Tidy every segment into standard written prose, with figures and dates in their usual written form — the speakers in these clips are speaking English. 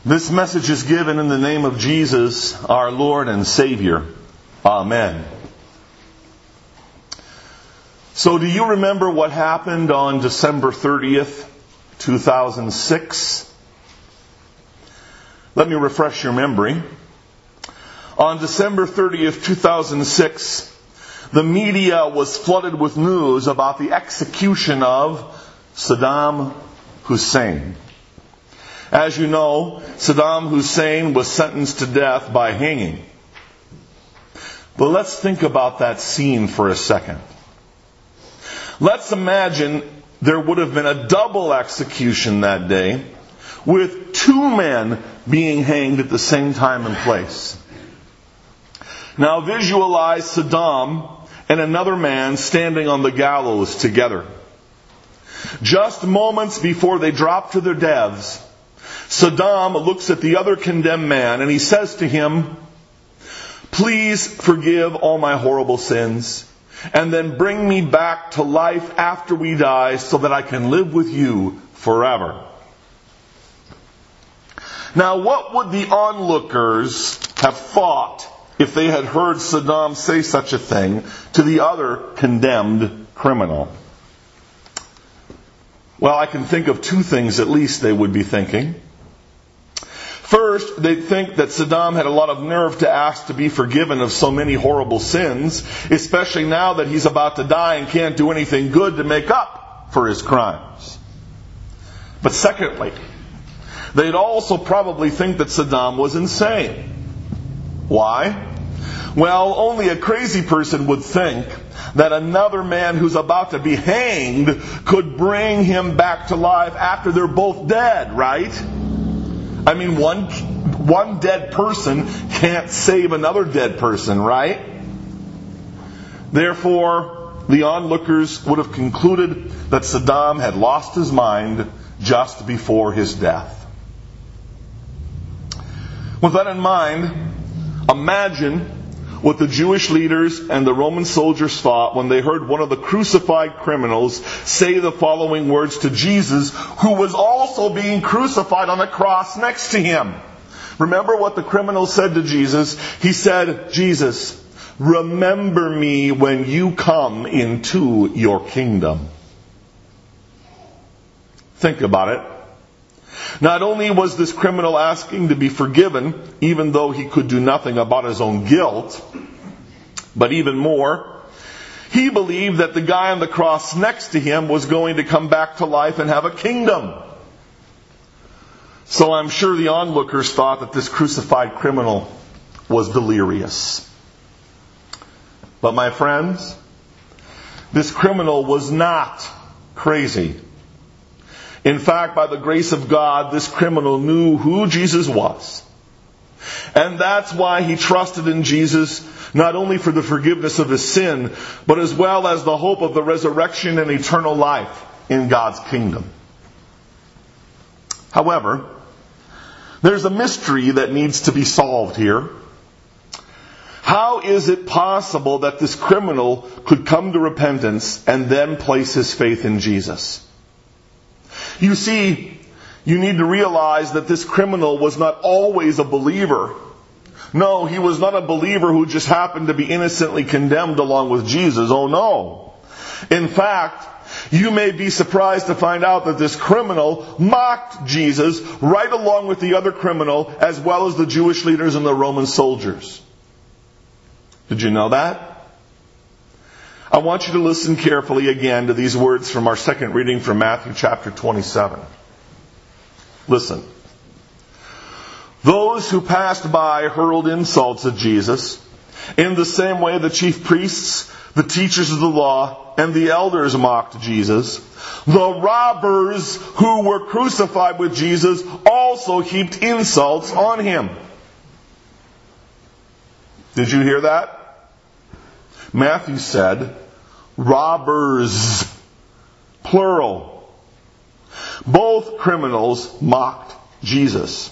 This message is given in the name of Jesus, our Lord and Savior. Amen. So do you remember what happened on December 30th, 2006? Let me refresh your memory. On December 30th, 2006, the media was flooded with news about the execution of Saddam Hussein. As you know, Saddam Hussein was sentenced to death by hanging. But let's think about that scene for a second. Let's imagine there would have been a double execution that day, with two men being hanged at the same time and place. Now visualize Saddam and another man standing on the gallows together. Just moments before they drop to their deaths, Saddam looks at the other condemned man and he says to him, "Please forgive all my horrible sins, and then bring me back to life after we die so that I can live with you forever." Now, what would the onlookers have thought if they had heard Saddam say such a thing to the other condemned criminal? Well, I can think of two things at least they would be thinking. First, they'd think that Saddam had a lot of nerve to ask to be forgiven of so many horrible sins, especially now that he's about to die and can't do anything good to make up for his crimes. But secondly, they'd also probably think that Saddam was insane. Why? Well, only a crazy person would think that another man who's about to be hanged could bring him back to life after they're both dead, right? I mean, one dead person can't save another dead person, right? Therefore, the onlookers would have concluded that Saddam had lost his mind just before his death. With that in mind, imagine what the Jewish leaders and the Roman soldiers thought when they heard one of the crucified criminals say the following words to Jesus, who was also being crucified on the cross next to him. Remember what the criminal said to Jesus? He said, "Jesus, remember me when you come into your kingdom." Think about it. Not only was this criminal asking to be forgiven, even though he could do nothing about his own guilt, but even more, he believed that the guy on the cross next to him was going to come back to life and have a kingdom. So I'm sure the onlookers thought that this crucified criminal was delirious. But my friends, this criminal was not crazy. In fact, by the grace of God, this criminal knew who Jesus was. And that's why he trusted in Jesus, not only for the forgiveness of his sin, but as well as the hope of the resurrection and eternal life in God's kingdom. However, there's a mystery that needs to be solved here. How is it possible that this criminal could come to repentance and then place his faith in Jesus? You see, you need to realize that this criminal was not always a believer. No, he was not a believer who just happened to be innocently condemned along with Jesus. Oh no. In fact, you may be surprised to find out that this criminal mocked Jesus right along with the other criminal, as well as the Jewish leaders and the Roman soldiers. Did you know that? I want you to listen carefully again to these words from our second reading from Matthew chapter 27. Listen. Those who passed by hurled insults at Jesus. In the same way the chief priests, the teachers of the law, and the elders mocked Jesus. The robbers who were crucified with Jesus also heaped insults on him. Did you hear that? Matthew said, robbers, plural. Both criminals mocked Jesus.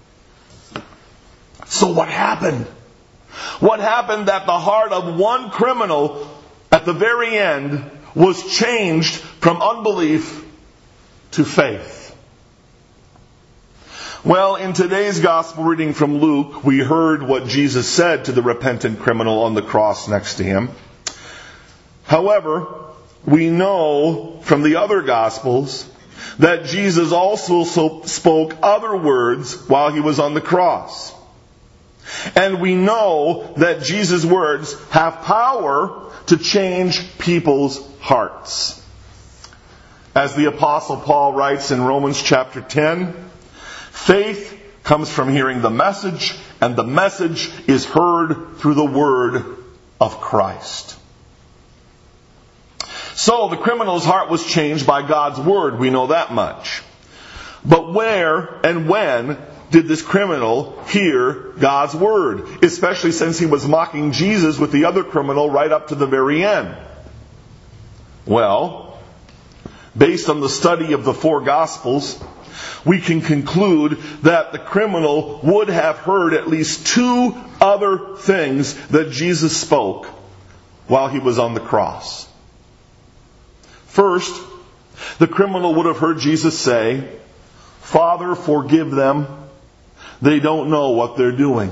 So what happened? What happened that the heart of one criminal at the very end was changed from unbelief to faith? Well, in today's gospel reading from Luke, we heard what Jesus said to the repentant criminal on the cross next to him. However, we know from the other gospels that Jesus also spoke other words while he was on the cross. And we know that Jesus' words have power to change people's hearts. As the Apostle Paul writes in Romans chapter 10, faith comes from hearing the message, and the message is heard through the word of Christ. So the criminal's heart was changed by God's word, we know that much. But where and when did this criminal hear God's word? Especially since he was mocking Jesus with the other criminal right up to the very end. Well, based on the study of the four Gospels, we can conclude that the criminal would have heard at least two other things that Jesus spoke while he was on the cross. First, the criminal would have heard Jesus say, "Father, forgive them. They don't know what they're doing."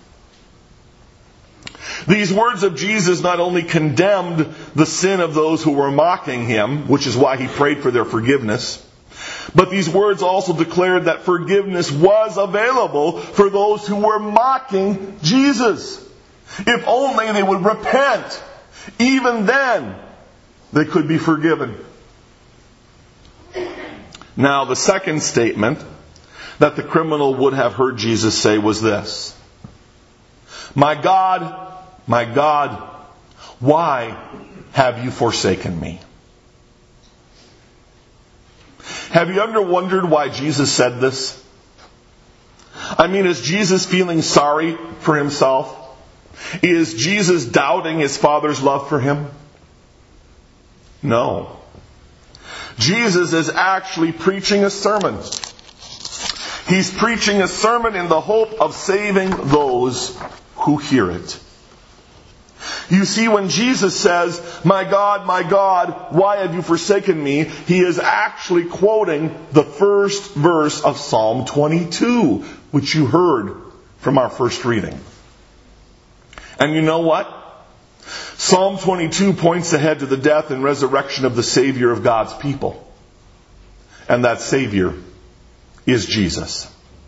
These words of Jesus not only condemned the sin of those who were mocking him, which is why he prayed for their forgiveness, but these words also declared that forgiveness was available for those who were mocking Jesus. If only they would repent, even then they could be forgiven. Now, the second statement that the criminal would have heard Jesus say was this: my God, why have you forsaken me?" Have you ever wondered why Jesus said this? I mean, is Jesus feeling sorry for himself? Is Jesus doubting his Father's love for him? No. Jesus is actually preaching a sermon. He's preaching a sermon in the hope of saving those who hear it. You see, when Jesus says, my God, why have you forsaken me?" he is actually quoting the first verse of Psalm 22, which you heard from our first reading. And you know what? Psalm 22 points ahead to the death and resurrection of the Savior of God's people. And that Savior is Jesus.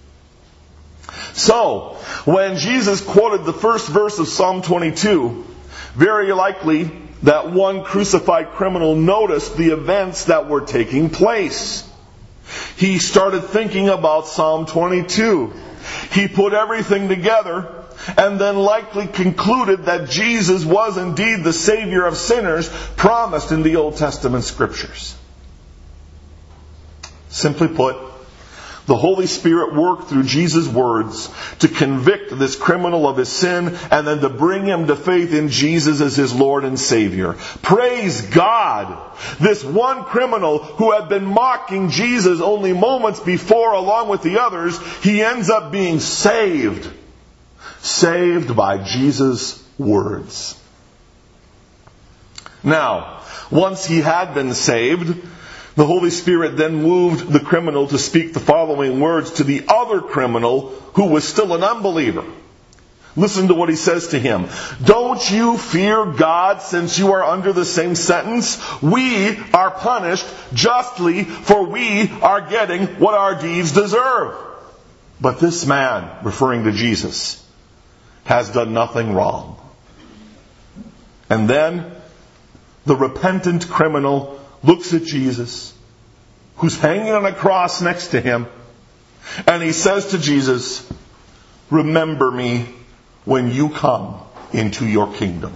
So, when Jesus quoted the first verse of Psalm 22, very likely that one crucified criminal noticed the events that were taking place. He started thinking about Psalm 22. He put everything together and then likely concluded that Jesus was indeed the Savior of sinners promised in the Old Testament Scriptures. Simply put, the Holy Spirit worked through Jesus' words to convict this criminal of his sin and then to bring him to faith in Jesus as his Lord and Savior. Praise God! This one criminal who had been mocking Jesus only moments before along with the others, he ends up being saved. Saved by Jesus' words. Now, once he had been saved, the Holy Spirit then moved the criminal to speak the following words to the other criminal who was still an unbeliever. Listen to what he says to him. "Don't you fear God since you are under the same sentence? We are punished justly, for we are getting what our deeds deserve. But this man," referring to Jesus, "has done nothing wrong." And then the repentant criminal looks at Jesus, who's hanging on a cross next to him, and he says to Jesus, "Remember me when you come into your kingdom."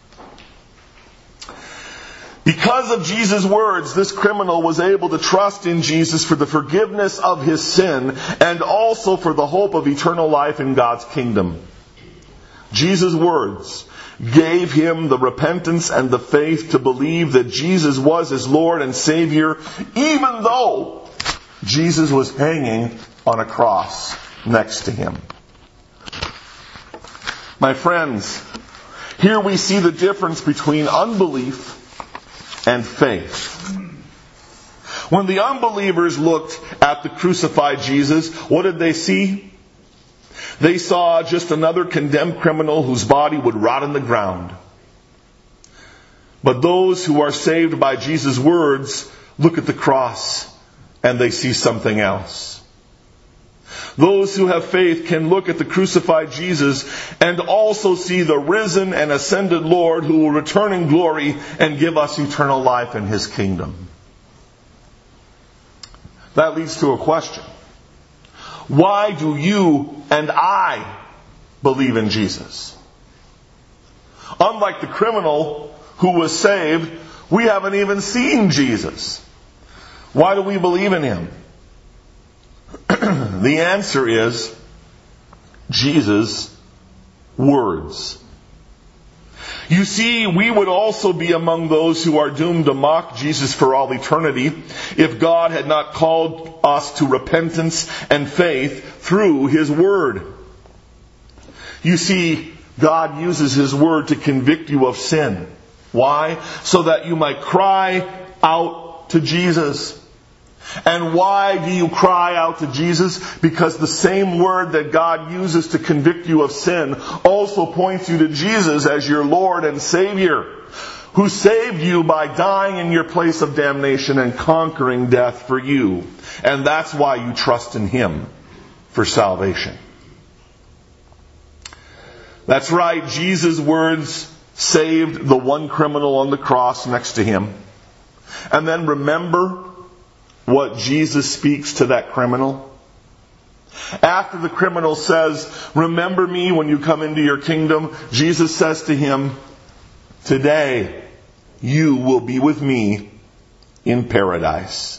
Because of Jesus' words, this criminal was able to trust in Jesus for the forgiveness of his sin and also for the hope of eternal life in God's kingdom. Jesus' words gave him the repentance and the faith to believe that Jesus was his Lord and Savior, even though Jesus was hanging on a cross next to him. My friends, here we see the difference between unbelief and faith. When the unbelievers looked at the crucified Jesus, what did they see? They saw just another condemned criminal whose body would rot in the ground. But those who are saved by Jesus' words look at the cross and they see something else. Those who have faith can look at the crucified Jesus and also see the risen and ascended Lord who will return in glory and give us eternal life in His kingdom. That leads to a question. Why do you and I believe in Jesus? Unlike the criminal who was saved, we haven't even seen Jesus. Why do we believe in Him? The answer is Jesus' words. You see, we would also be among those who are doomed to mock Jesus for all eternity if God had not called us to repentance and faith through His Word. You see, God uses His Word to convict you of sin. Why? So that you might cry out to Jesus. And why do you cry out to Jesus? Because the same word that God uses to convict you of sin also points you to Jesus as your Lord and Savior, who saved you by dying in your place of damnation and conquering death for you. And that's why you trust in Him for salvation. That's right, Jesus' words saved the one criminal on the cross next to Him. And then remember what Jesus speaks to that criminal. After the criminal says, "Remember me when you come into your kingdom," Jesus says to him, "Today you will be with me in paradise."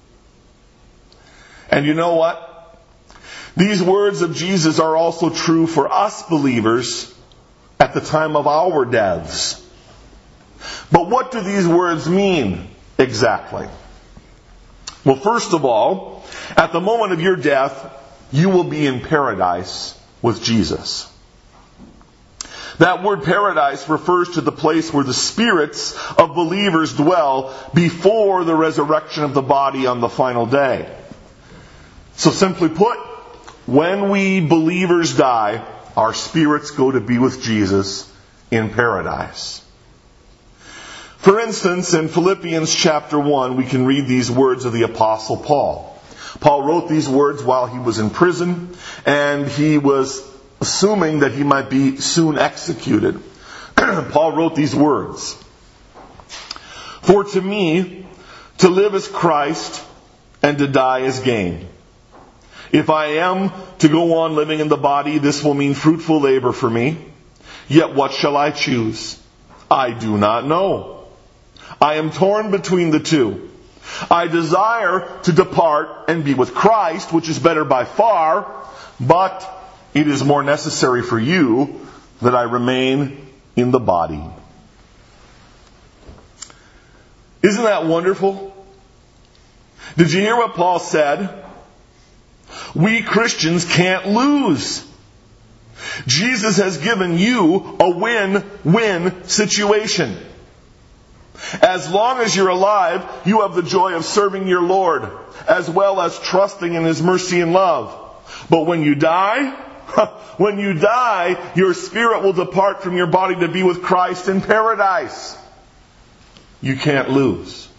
And you know what? These words of Jesus are also true for us believers at the time of our deaths. But what do these words mean exactly? Well, first of all, at the moment of your death, you will be in paradise with Jesus. That word paradise refers to the place where the spirits of believers dwell before the resurrection of the body on the final day. So simply put, when we believers die, our spirits go to be with Jesus in paradise. For instance, in Philippians chapter 1, we can read these words of the Apostle Paul. Paul wrote these words while he was in prison, and he was assuming that he might be soon executed. Paul wrote these words, "For to me, to live is Christ, and to die is gain. If I am to go on living in the body, this will mean fruitful labor for me. Yet what shall I choose? I do not know. I am torn between the two. I desire to depart and be with Christ, which is better by far, but it is more necessary for you that I remain in the body." Isn't that wonderful? Did you hear what Paul said? We Christians can't lose. Jesus has given you a win-win situation. As long as you're alive, you have the joy of serving your Lord, as well as trusting in His mercy and love. But when you die, your spirit will depart from your body to be with Christ in paradise. You can't lose.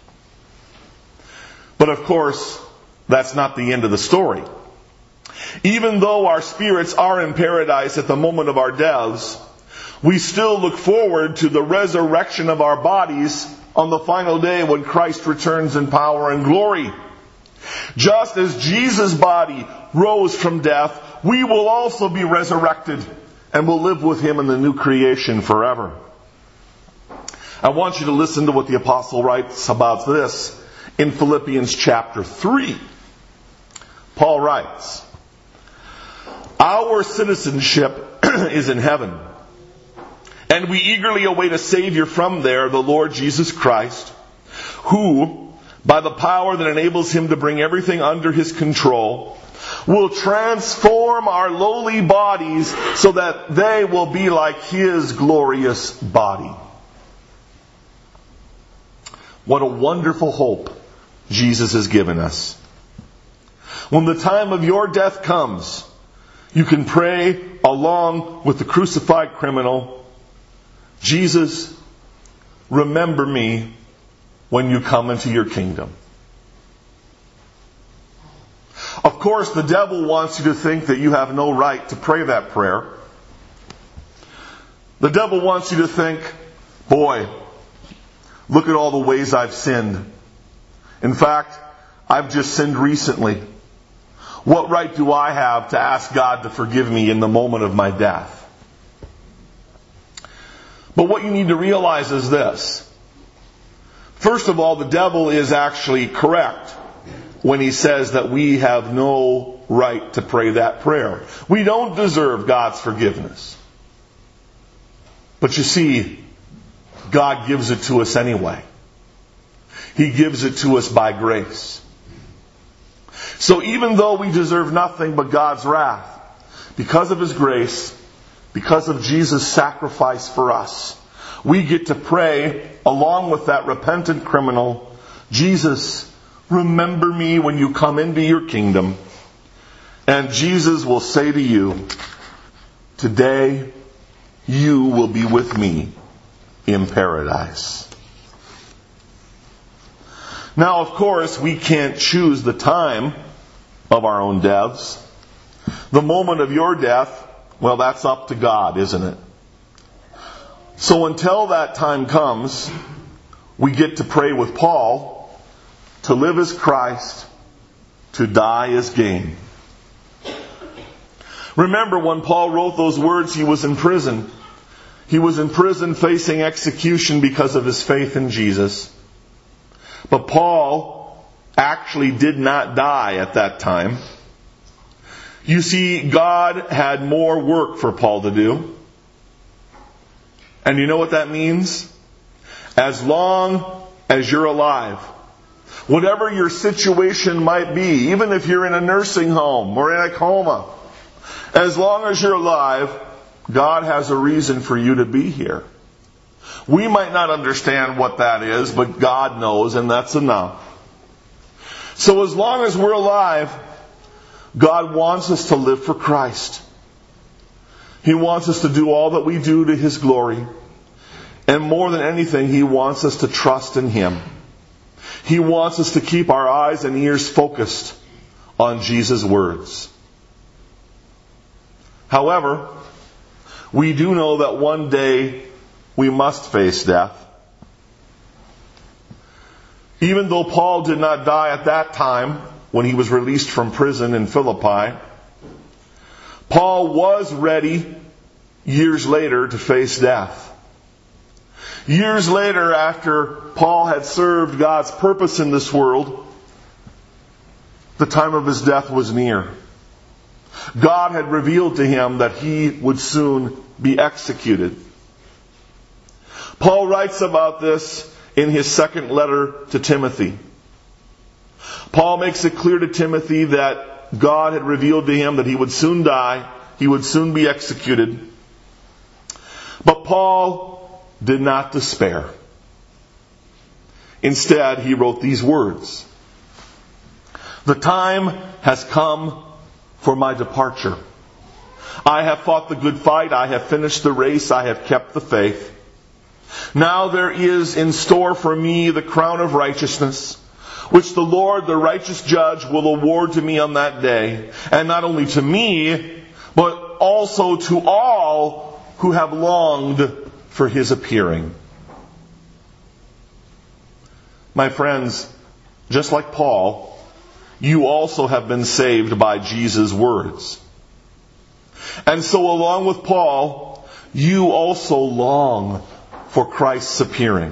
But of course, that's not the end of the story. Even though our spirits are in paradise at the moment of our deaths, we still look forward to the resurrection of our bodies on the final day when Christ returns in power and glory. Just as Jesus' body rose from death, we will also be resurrected and will live with Him in the new creation forever. I want you to listen to what the apostle writes about this in Philippians chapter 3. Paul writes, "Our citizenship is in heaven, and we eagerly await a Savior from there, the Lord Jesus Christ, who, by the power that enables Him to bring everything under His control, will transform our lowly bodies so that they will be like His glorious body." What a wonderful hope Jesus has given us. When the time of your death comes, you can pray along with the crucified criminal, Jesus, remember me when you come into your kingdom. Of course, the devil wants you to think that you have no right to pray that prayer. The devil wants you to think, boy, look at all the ways I've sinned. In fact, I've just sinned recently. What right do I have to ask God to forgive me in the moment of my death? But what you need to realize is this. First of all, the devil is actually correct when he says that we have no right to pray that prayer. We don't deserve God's forgiveness. But you see, God gives it to us anyway. He gives it to us by grace. So even though we deserve nothing but God's wrath, because of His grace, because of Jesus' sacrifice for us, we get to pray along with that repentant criminal, Jesus, remember me when you come into your kingdom. And Jesus will say to you, today you will be with me in paradise. Now, of course, we can't choose the time of our own deaths. The moment of your death, well, that's up to God, isn't it? So until that time comes, we get to pray with Paul, to live as Christ, to die as gain. Remember, when Paul wrote those words, he was in prison. He was in prison facing execution because of his faith in Jesus. But Paul actually did not die at that time. You see, God had more work for Paul to do. And you know what that means? As long as you're alive, whatever your situation might be, even if you're in a nursing home or in a coma, as long as you're alive, God has a reason for you to be here. We might not understand what that is, but God knows, and that's enough. So as long as we're alive, God wants us to live for Christ. He wants us to do all that we do to His glory. And more than anything, He wants us to trust in Him. He wants us to keep our eyes and ears focused on Jesus' words. However, we do know that one day we must face death. Even though Paul did not die at that time when he was released from prison in Philippi, Paul was ready years later to face death. Years later, after Paul had served God's purpose in this world, the time of his death was near. God had revealed to him that he would soon be executed. Paul writes about this in his second letter to Timothy. Paul makes it clear to Timothy that God had revealed to him that he would soon die, he would soon be executed. But Paul did not despair. Instead, he wrote these words: "The time has come for my departure. I have fought the good fight, I have finished the race, I have kept the faith. Now there is in store for me the crown of righteousness, which the Lord, the righteous judge, will award to me on that day. And not only to me, but also to all who have longed for His appearing." My friends, just like Paul, you also have been saved by Jesus' words. And so along with Paul, you also long for Christ's appearing.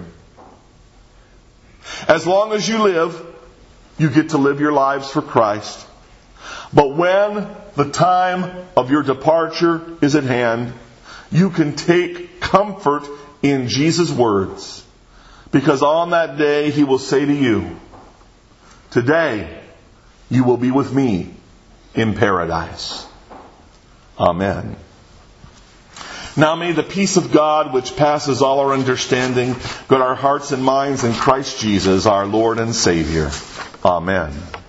As long as you live, you get to live your lives for Christ. But when the time of your departure is at hand, you can take comfort in Jesus' words. Because on that day He will say to you, today you will be with me in paradise. Amen. Now may the peace of God, which passes all our understanding, guard our hearts and minds in Christ Jesus, our Lord and Savior. Amen.